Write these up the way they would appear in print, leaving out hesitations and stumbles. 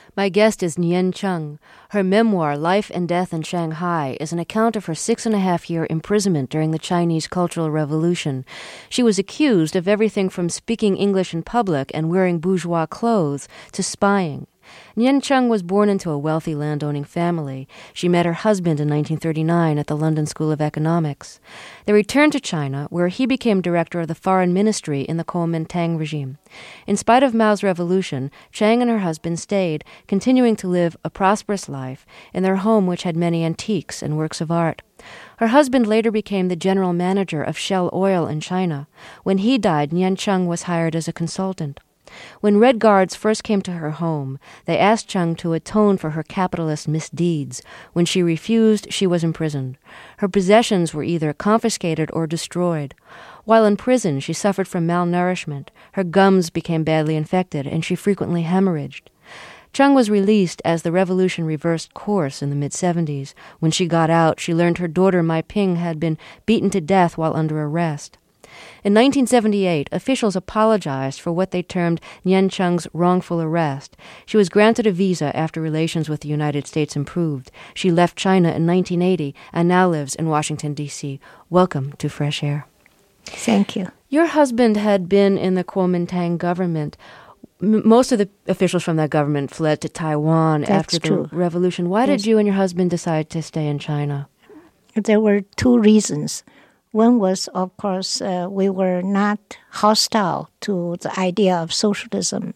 My guest is Nien Cheng. Her memoir, Life and Death in Shanghai, is an account of her 6.5-year imprisonment during the Chinese Cultural Revolution. She was accused of everything from speaking English in public and wearing bourgeois clothes to spying. Nien Cheng was born into a wealthy landowning family. She met her husband in 1939 at the London School of Economics. They returned to China, where he became director of the foreign ministry in the Kuomintang regime. In spite of Mao's revolution, Cheng and her husband stayed, continuing to live a prosperous life in their home, which had many antiques and works of art. Her husband later became the general manager of Shell Oil in China. When he died, Nien Cheng was hired as a consultant. When Red Guards first came to her home, they asked Cheng to atone for her capitalist misdeeds. When she refused, she was imprisoned. Her possessions were either confiscated or destroyed. While in prison, she suffered from malnourishment. Her gums became badly infected, and she frequently hemorrhaged. Cheng was released as the revolution reversed course in the mid-70s. When she got out, she learned her daughter Mai Ping had been beaten to death while under arrest. In 1978, officials apologized for what they termed Nien Cheng's wrongful arrest. She was granted a visa after relations with the United States improved. She left China in 1980 and now lives in Washington, D.C. Welcome to Fresh Air. Thank you. Your husband had been in the Kuomintang government. Most of the officials from that government fled to Taiwan after the revolution. Why did you and your husband decide to stay in China? There were two reasons. One was, of course, we were not hostile to the idea of socialism.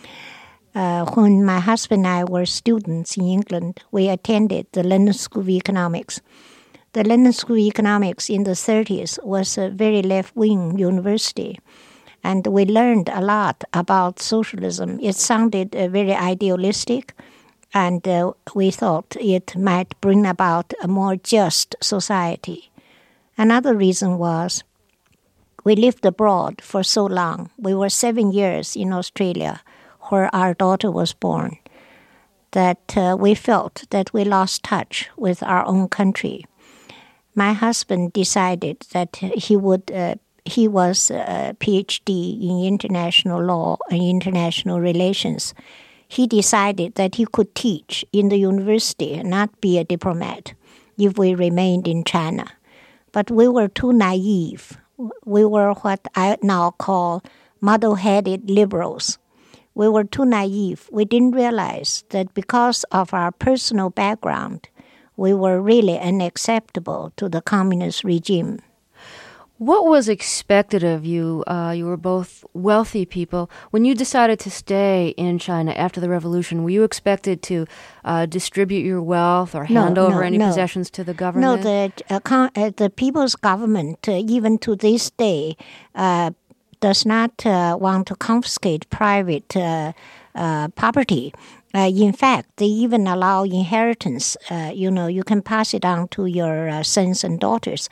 When my husband and I were students in England, we attended the London School of Economics. The London School of Economics in the 30s was a very left-wing university, and we learned a lot about socialism. It sounded very idealistic, and we thought it might bring about a more just society. Another reason was we lived abroad for so long. We were 7 years in Australia, where our daughter was born, that we felt that we lost touch with our own country. My husband decided that he was a PhD in international law and international relations. He decided that he could teach in the university and not be a diplomat if we remained in China. But we were too naive. We were what I now call muddle-headed liberals. We were too naive. We didn't realize that because of our personal background, we were really unacceptable to the communist regime. What was expected of you? You were both wealthy people. When you decided to stay in China after the revolution, were you expected to distribute your wealth or hand over any possessions to the government? No, the people's government, even to this day, does not want to confiscate private property. In fact, they even allow inheritance. You can pass it on to your sons and daughters.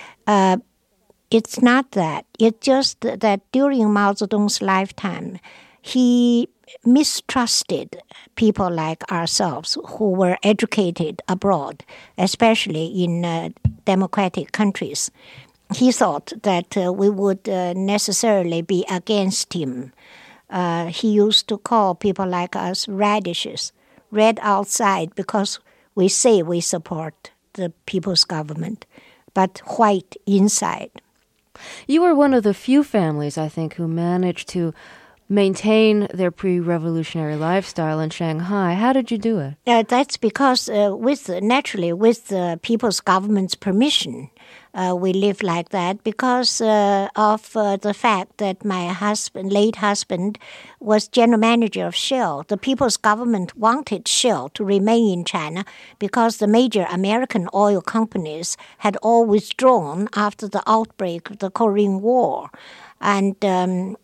It's not that. It's just that during Mao Zedong's lifetime, he mistrusted people like ourselves who were educated abroad, especially in democratic countries. He thought that we would necessarily be against him. He used to call people like us radishes, red outside because we say we support the people's government, but white inside. You were one of the few families, I think, who managed to maintain their pre-revolutionary lifestyle in Shanghai. How did you do it? That's because with the people's government's permission, we lived like that because of the fact that my late husband, was general manager of Shell. The people's government wanted Shell to remain in China because the major American oil companies had all withdrawn after the outbreak of the Korean War. And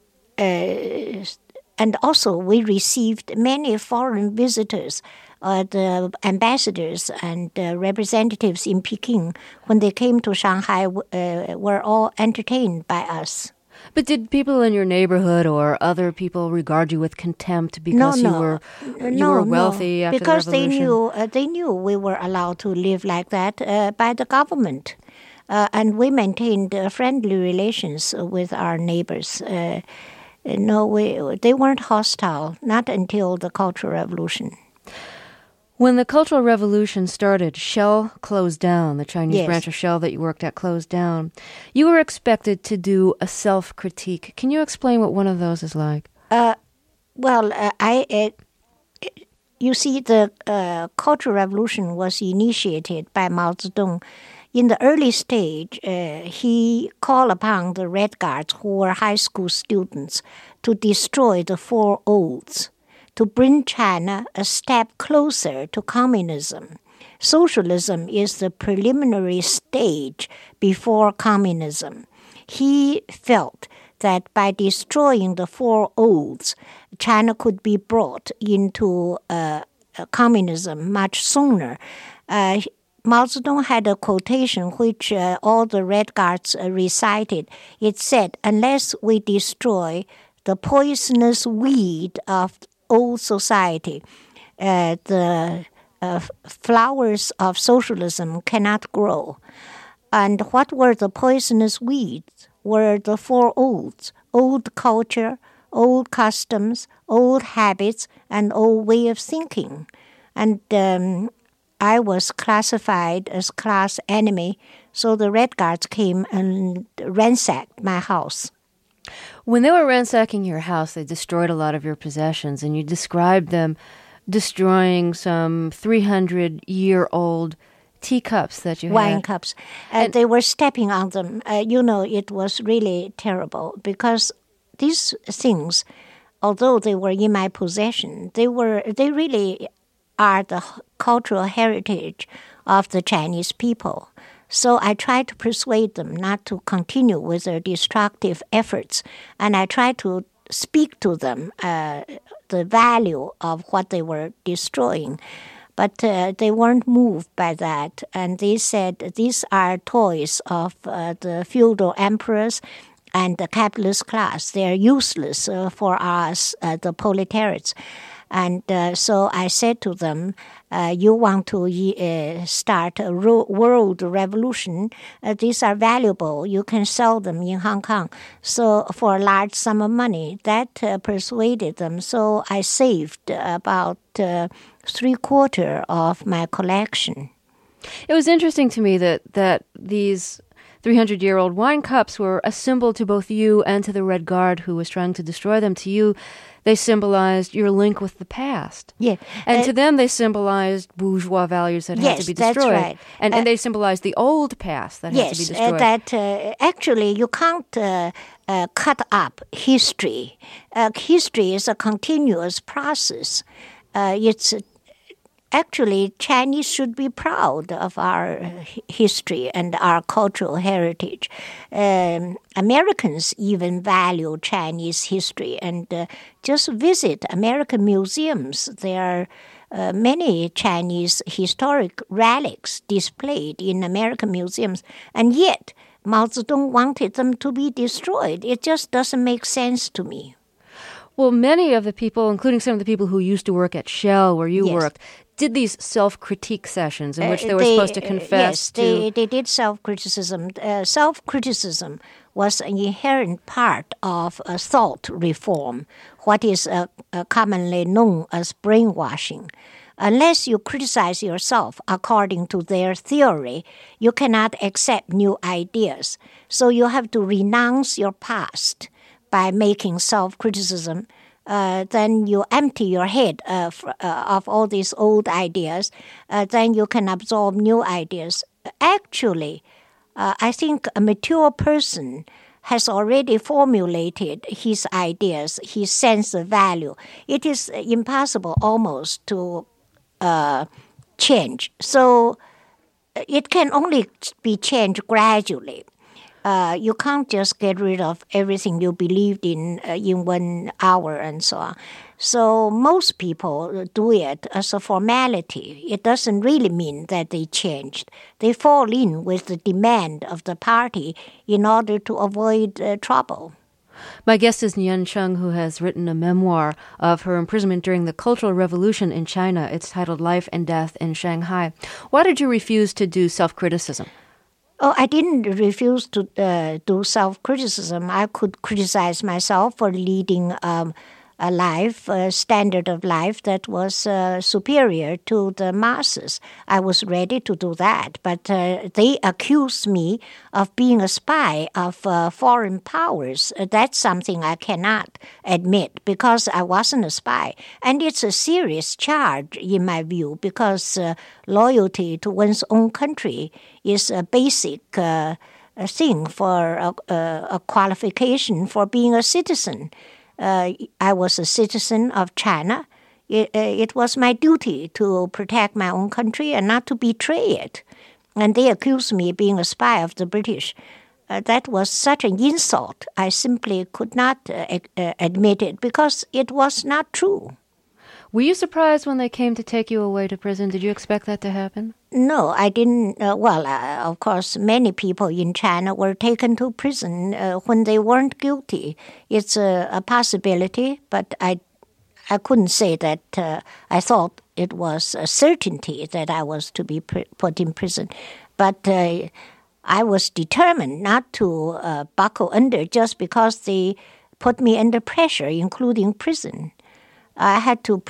also we received many foreign visitors. The ambassadors and representatives in Peking, when they came to Shanghai, were all entertained by us. But did people in your neighborhood or other people regard you with contempt because you were wealthy after because the revolution? Because they knew we were allowed to live like that by the government. And we maintained friendly relations with our neighbors. They weren't hostile, not until the Cultural Revolution. When the Cultural Revolution started, Shell closed down. The Chinese branch of Shell that you worked at closed down. You were expected to do a self-critique. Can you explain what one of those is like? You see, the Cultural Revolution was initiated by Mao Zedong. In the early stage, he called upon the Red Guards, who were high school students, to destroy the Four Oaths, to bring China a step closer to communism. Socialism is the preliminary stage before communism. He felt that by destroying the Four Oaths, China could be brought into communism much sooner. Mao Zedong had a quotation which all the Red Guards recited. It said, "Unless we destroy the poisonous weed of old society, the flowers of socialism cannot grow." And what were the poisonous weeds? Were the Four Oaths: old culture, old customs, old habits, and old way of thinking. And I was classified as class enemy, so the Red Guards came and ransacked my house. When they were ransacking your house, they destroyed a lot of your possessions, and you described them destroying some 300-year-old teacups that you had. Wine cups. They were stepping on them. It was really terrible because these things, although they were in my possession, they really are the cultural heritage of the Chinese people. So I tried to persuade them not to continue with their destructive efforts, and I tried to speak to them the value of what they were destroying. But they weren't moved by that, and they said these are toys of the feudal emperors and the capitalist class. They are useless for us, the proletariats. And so I said to them, you want to start a world revolution. These are valuable. You can sell them in Hong Kong. So for a large sum of money, that persuaded them. So I saved about 3/4 of my collection. It was interesting to me that these 300-year-old wine cups were a symbol to both you and to the Red Guard who was trying to destroy them. To you, they symbolized your link with the past. Yeah. And to them, they symbolized bourgeois values that had to be destroyed. That's right. And they symbolized the old past that had to be destroyed. Actually you can't cut up history. History is a continuous process. Actually, Chinese should be proud of our history and our cultural heritage. Americans even value Chinese history and just visit American museums. There are many Chinese historic relics displayed in American museums, and yet Mao Zedong wanted them to be destroyed. It just doesn't make sense to me. Well, many of the people, including some of the people who used to work at Shell, where you worked, did these self-critique sessions in which they were supposed to confess they did self-criticism. Self-criticism was an inherent part of thought reform, what is commonly known as brainwashing. Unless you criticize yourself according to their theory, you cannot accept new ideas. So you have to renounce your past by making self-criticism. Then you empty your head of all these old ideas. Then you can absorb new ideas. Actually, I think a mature person has already formulated his ideas, his sense of value. It is impossible almost to change. So it can only be changed gradually. You can't just get rid of everything you believed in 1 hour and so on. So most people do it as a formality. It doesn't really mean that they changed. They fall in with the demand of the party in order to avoid trouble. My guest is Nien Cheng, who has written a memoir of her imprisonment during the Cultural Revolution in China. It's titled Life and Death in Shanghai. Why did you refuse to do self-criticism? Oh, I didn't refuse to do self-criticism. I could criticize myself for leading a life, a standard of life that was superior to the masses. I was ready to do that, but they accused me of being a spy of foreign powers. That's something I cannot admit because I wasn't a spy. And it's a serious charge in my view because loyalty to one's own country is a basic thing for a qualification for being a citizen. I was a citizen of China. It was my duty to protect my own country and not to betray it. And they accused me of being a spy of the British. That was such an insult. I simply could not admit it because it was not true. Were you surprised when they came to take you away to prison? Did you expect that to happen? No, I didn't. Of course, many people in China were taken to prison when they weren't guilty. It's a possibility, but I couldn't say that I thought it was a certainty that I was to be put in prison. But I was determined not to buckle under just because they put me under pressure, including prison. I had to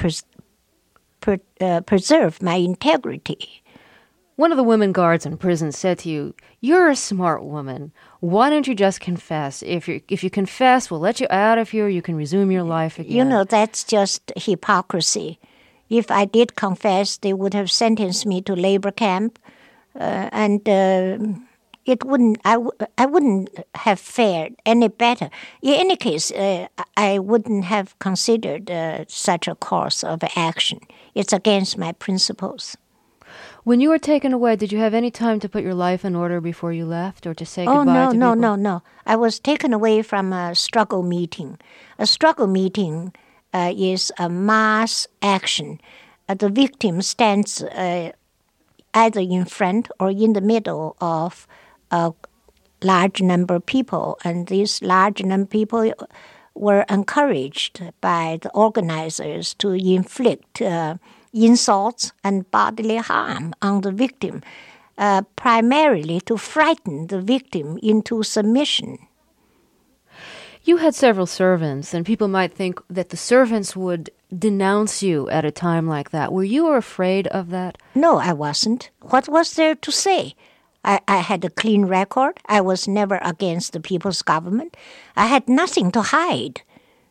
preserve my integrity. One of the women guards in prison said to you, "You're a smart woman. Why don't you just confess? If you confess, we'll let you out of here. You can resume your life again." You know, that's just hypocrisy. If I did confess, they would have sentenced me to labor camp, and it wouldn't. I wouldn't have fared any better. In any case, I wouldn't have considered such a course of action. It's against my principles. When you were taken away, did you have any time to put your life in order before you left or to say goodbye to people? No. I was taken away from a struggle meeting. A struggle meeting is a mass action. The victim stands either in front or in the middle of a large number of people, and these large number of people were encouraged by the organizers to inflict insults and bodily harm on the victim, primarily to frighten the victim into submission. You had several servants, and people might think that the servants would denounce you at a time like that. Were you afraid of that? No, I wasn't. What was there to say? I had a clean record. I was never against the people's government. I had nothing to hide.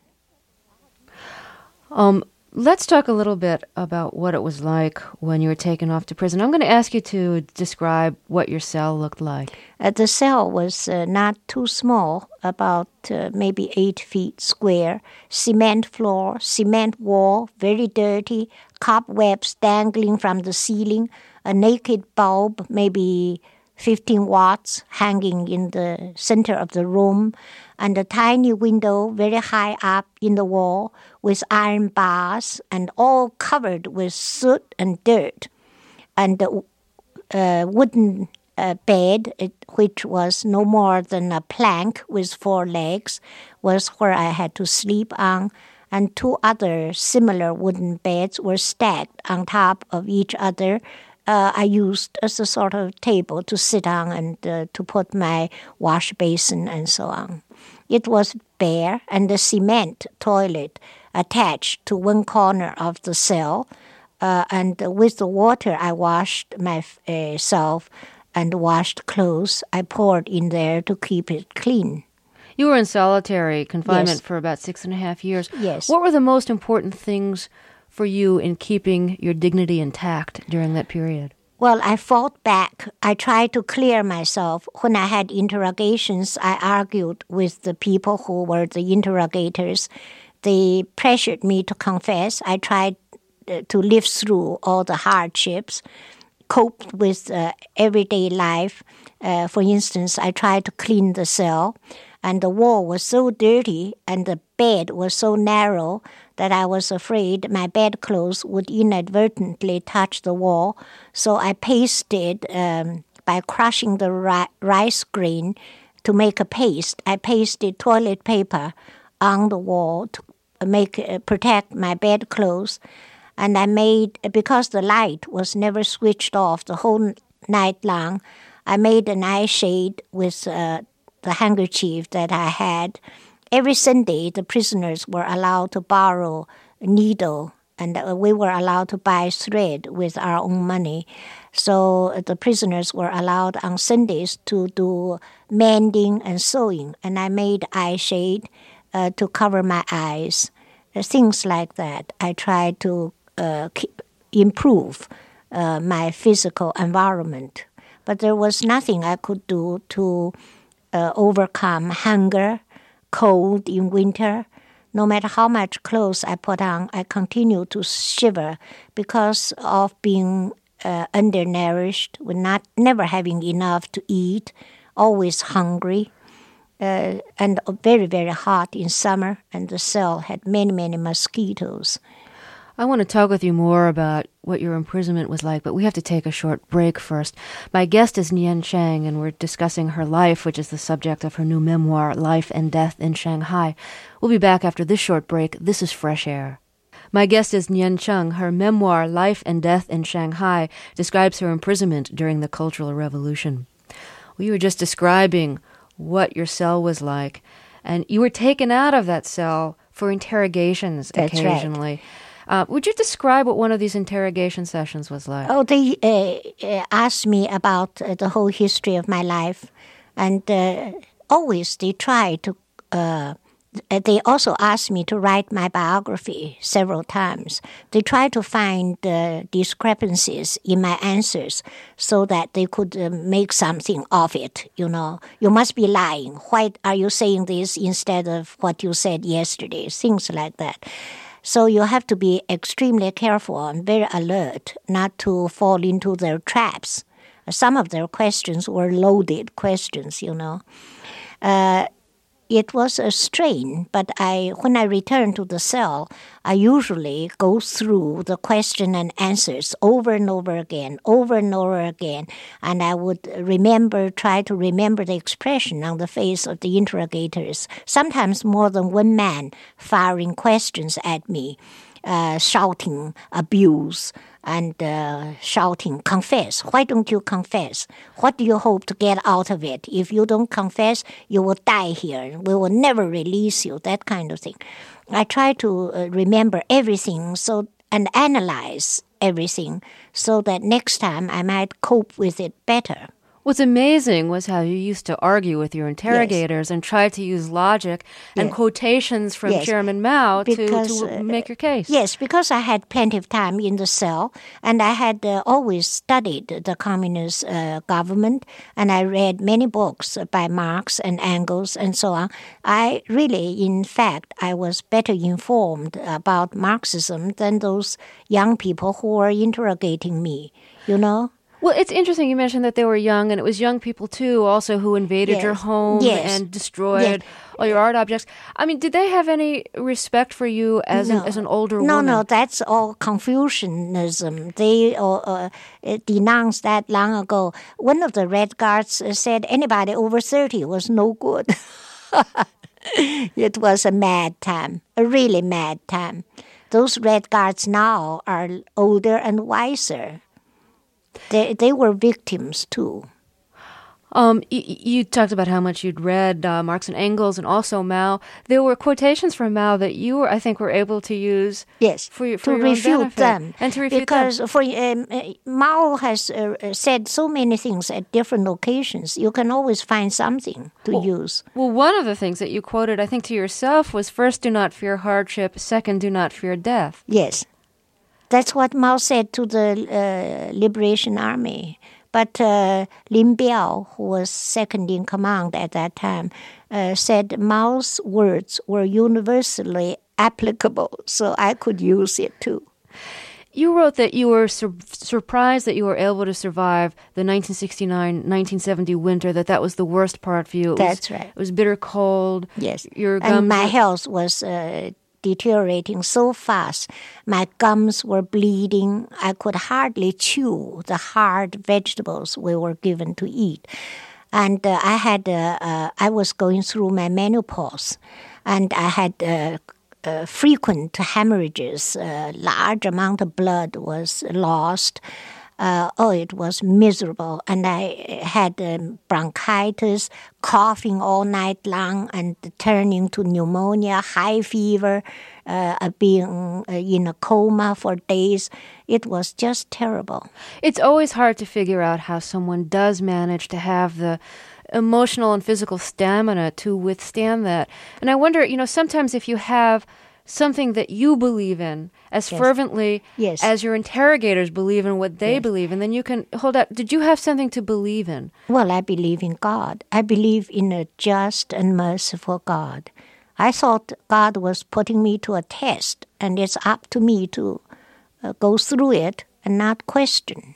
Let's talk a little bit about what it was like when you were taken off to prison. I'm going to ask you to describe what your cell looked like. The cell was not too small, about maybe 8 feet square, cement floor, cement wall, very dirty, cobwebs dangling from the ceiling, a naked bulb, maybe 15 watts, hanging in the center of the room, and a tiny window very high up in the wall with iron bars and all covered with soot and dirt. And the wooden bed, which was no more than a plank with 4 legs, was where I had to sleep on, and 2 other similar wooden beds were stacked on top of each other. I used as a sort of table to sit on and to put my wash basin and so on. It was bare, and the cement toilet attached to one corner of the cell. And with the water, I washed myself and washed clothes. I poured in there to keep it clean. You were in solitary confinement Yes. for about 6.5 years. Yes. What were the most important things for you in keeping your dignity intact during that period? Well, I fought back. I tried to clear myself. When I had interrogations, I argued with the people who were the interrogators. They pressured me to confess. I tried to live through all the hardships, coped with everyday life. For instance, I tried to clean the cell, and the wall was so dirty and the bed was so narrow that I was afraid my bedclothes would inadvertently touch the wall. So I pasted, by crushing the rice grain to make a paste, I pasted toilet paper on the wall to protect my bedclothes. And I made, because the light was never switched off the whole night long, I made an eye shade with the handkerchief that I had every Sunday, the prisoners were allowed to borrow a needle, and we were allowed to buy thread with our own money. So the prisoners were allowed on Sundays to do mending and sewing, and I made eye shade to cover my eyes, things like that. I tried to improve my physical environment. But there was nothing I could do to overcome hunger, cold in winter. No matter how much clothes I put on, I continue to shiver because of being undernourished, with never having enough to eat, always hungry, and very, very hot in summer, and the cell had many, many mosquitoes. I want to talk with you more about what your imprisonment was like, but we have to take a short break first. My guest is Nien Chang, and we're discussing her life, which is the subject of her new memoir, Life and Death in Shanghai. We'll be back after this short break. This is Fresh Air. My guest is Nien Chang. Her memoir, Life and Death in Shanghai, describes her imprisonment during the Cultural Revolution. We were just describing what your cell was like, and you were taken out of that cell for interrogations. That's occasionally. Right. Would you describe what one of these interrogation sessions was like? Oh, they asked me about the whole history of my life, and always they try to. They also asked me to write my biography several times. They tried to find discrepancies in my answers so that they could make something of it. You know, you must be lying. Why are you saying this instead of what you said yesterday? Things like that. So you have to be extremely careful and very alert not to fall into their traps. Some of their questions were loaded questions, you know. It was a strain, but when I return to the cell, I usually go through the question and answers over and over again, and I would try to remember the expression on the face of the interrogators, sometimes more than one man firing questions at me, shouting abuse, and shouting, confess. Why don't you confess? What do you hope to get out of it? If you don't confess, you will die here. We will never release you, that kind of thing. I try to remember everything and analyze everything so that next time I might cope with it better. What's amazing was how you used to argue with your interrogators and try to use logic and quotations from Chairman Mao to make your case. Yes, because I had plenty of time in the cell, and I had always studied the communist government, and I read many books by Marx and Engels and so on. I was better informed about Marxism than those young people who were interrogating me, you know? Well, it's interesting you mentioned that they were young, and it was young people, too, also who invaded your home and destroyed all your art objects. I mean, did they have any respect for you as an older woman? No, that's all Confucianism. They denounced that long ago. One of the Red Guards said anybody over 30 was no good. It was a mad time, a really mad time. Those Red Guards now are older and wiser. They were victims, too. You talked about how much you'd read Marx and Engels and also Mao. There were quotations from Mao that you were able to use for your refute them. And to refute because them. Mao has said so many things at different occasions. You can always find something to use. Well, one of the things that you quoted, I think, to yourself was, first, do not fear hardship. Second, do not fear death. Yes. That's what Mao said to the Liberation Army. But Lin Biao, who was second in command at that time, said Mao's words were universally applicable, so I could use it too. You wrote that you were surprised that you were able to survive the 1969-1970 winter, that was the worst part for you. That's right. It was bitter cold. Yes. Your gums and my health was deteriorating so fast. My gums were bleeding. I could hardly chew the hard vegetables we were given to eat. And I was going through my menopause, and I had frequent hemorrhages. Large amount of blood was lost. it was miserable. And I had bronchitis, coughing all night long, and turning to pneumonia, high fever, being in a coma for days. It was just terrible. It's always hard to figure out how someone does manage to have the emotional and physical stamina to withstand that. And I wonder, sometimes if you have something that you believe in as fervently as your interrogators believe in what they believe in, then you can hold out. Did you have something to believe in? Well, I believe in God. I believe in a just and merciful God. I thought God was putting me to a test, and it's up to me to go through it and not question.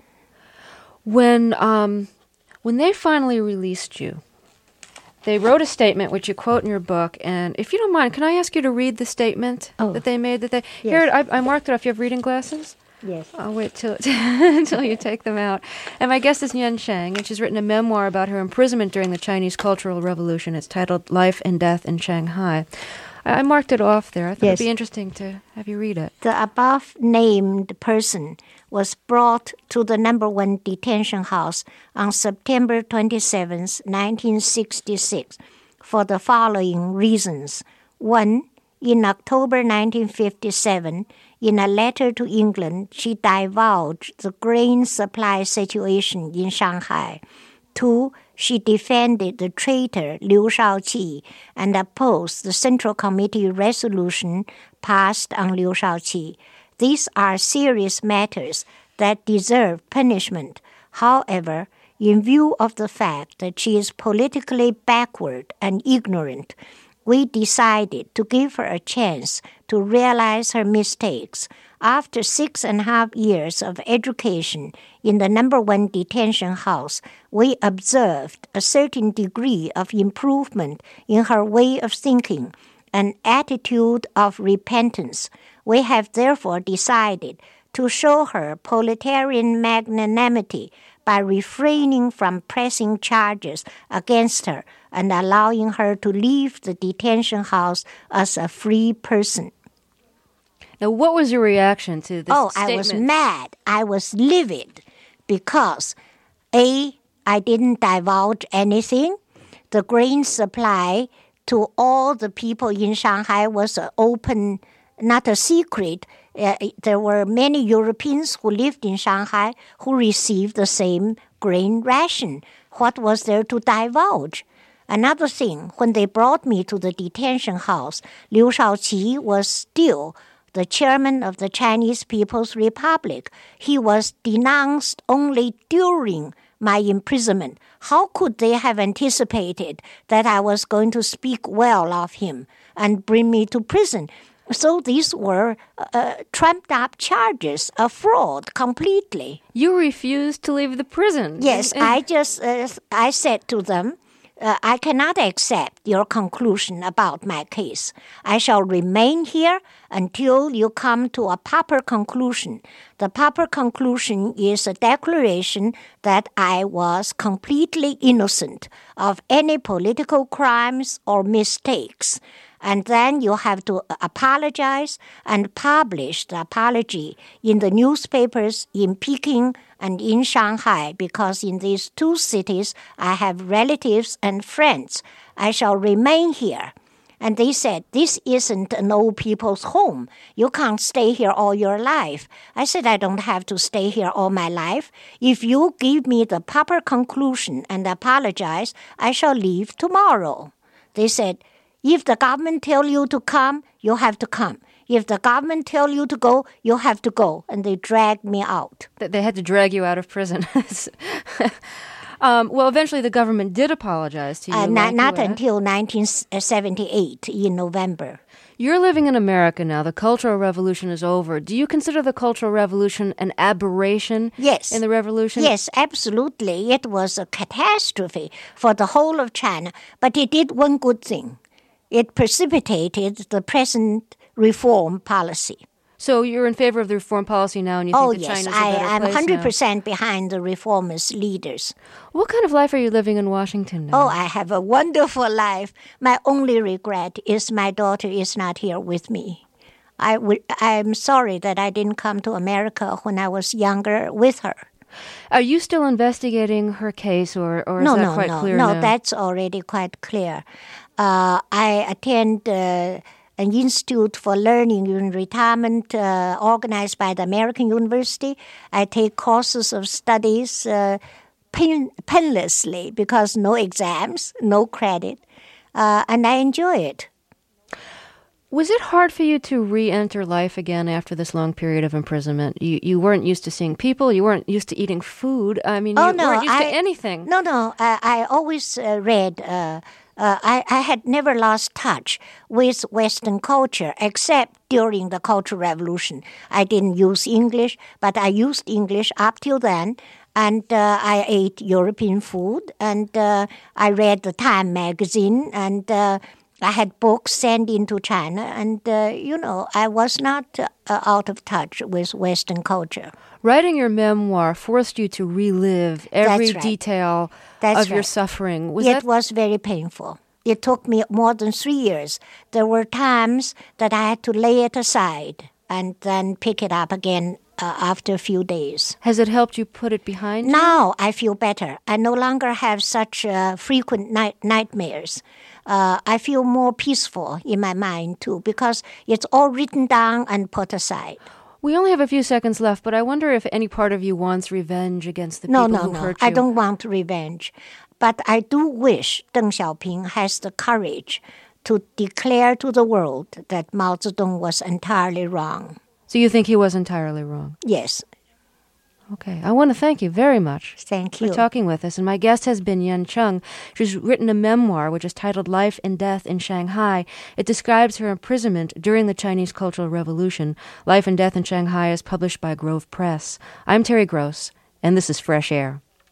When they finally released you, they wrote a statement which you quote in your book, and if you don't mind, can I ask you to read the statement that they made? Here, I marked it off. You have reading glasses? Yes. I'll wait until you take them out. And my guest is Yen Chang, and she's written a memoir about her imprisonment during the Chinese Cultural Revolution. It's titled Life and Death in Shanghai. I marked it off there. I thought it'd be interesting to have you read it. The above-named person was brought to the No. 1 detention house on September 27, 1966, for the following reasons. 1. In October 1957, in a letter to England, she divulged the grain supply situation in Shanghai. 2. She defended the traitor Liu Shaoqi and opposed the Central Committee resolution passed on Liu Shaoqi. These are serious matters that deserve punishment. However, in view of the fact that she is politically backward and ignorant, we decided to give her a chance to realize her mistakes. After 6.5 years of education in the No. 1 detention house, we observed a certain degree of improvement in her way of thinking, an attitude of repentance. We have therefore decided to show her proletarian magnanimity by refraining from pressing charges against her and allowing her to leave the detention house as a free person. Now, what was your reaction to this statement? I was mad. I was livid because, A, I didn't divulge anything. The grain supply to all the people in Shanghai was open, not a secret. There were many Europeans who lived in Shanghai who received the same grain ration. What was there to divulge? Another thing, when they brought me to the detention house, Liu Shaoqi was still the chairman of the Chinese People's Republic. He was denounced only during my imprisonment. How could they have anticipated that I was going to speak well of him and bring me to prison? So these were trumped-up charges of fraud completely. You refused to leave the prison. Yes, I said to them, I cannot accept your conclusion about my case. I shall remain here until you come to a proper conclusion. The proper conclusion is a declaration that I was completely innocent of any political crimes or mistakes. And then you have to apologize and publish the apology in the newspapers in Peking and in Shanghai, because in these two cities I have relatives and friends. I shall remain here. And they said, this isn't an old people's home. You can't stay here all your life. I said, I don't have to stay here all my life. If you give me the proper conclusion and apologize, I shall leave tomorrow. They said, if the government tell you to come, you have to come. If the government tell you to go, you have to go. And they dragged me out. They had to drag you out of prison. Well, eventually the government did apologize to you. Not until 1978 in November. You're living in America now. The Cultural Revolution is over. Do you consider the Cultural Revolution an aberration in the revolution? Yes, absolutely. It was a catastrophe for the whole of China. But it did one good thing. It precipitated the present reform policy. So you're in favor of the reform policy now, and you think that China's a better I'm place 100% behind the reformist leaders. What kind of life are you living in Washington now? I have a wonderful life. My only regret is my daughter is not here with me. I'm sorry that I didn't come to America when I was younger with her. Are you still investigating her case, or is that quite clear now? No, that's already quite clear. I attend an Institute for Learning in Retirement organized by the American University. I take courses of studies painlessly because no exams, no credit, and I enjoy it. Was it hard for you to re-enter life again after this long period of imprisonment? You weren't used to seeing people. You weren't used to eating food. I mean, weren't used to anything. No. I always read. I had never lost touch with Western culture except during the Cultural Revolution. I didn't use English, but I used English up till then. And I ate European food, and I read the Time magazine, and I had books sent into China, and, I was not out of touch with Western culture. Writing your memoir forced you to relive every detail of your suffering. It was very painful. It took me more than 3 years. There were times that I had to lay it aside and then pick it up again after a few days. Has it helped you put it behind you? Now I feel better. I no longer have such frequent nightmares. I feel more peaceful in my mind, too, because it's all written down and put aside. We only have a few seconds left, but I wonder if any part of you wants revenge against the people who hurt you. I don't want revenge. But I do wish Deng Xiaoping has the courage to declare to the world that Mao Zedong was entirely wrong. So you think he was entirely wrong? Yes. Okay. I want to thank you very much Thank you for talking with us. And my guest has been Yen Chung. She's written a memoir which is titled Life and Death in Shanghai. It describes her imprisonment during the Chinese Cultural Revolution. Life and Death in Shanghai is published by Grove Press. I'm Terry Gross, and this is Fresh Air.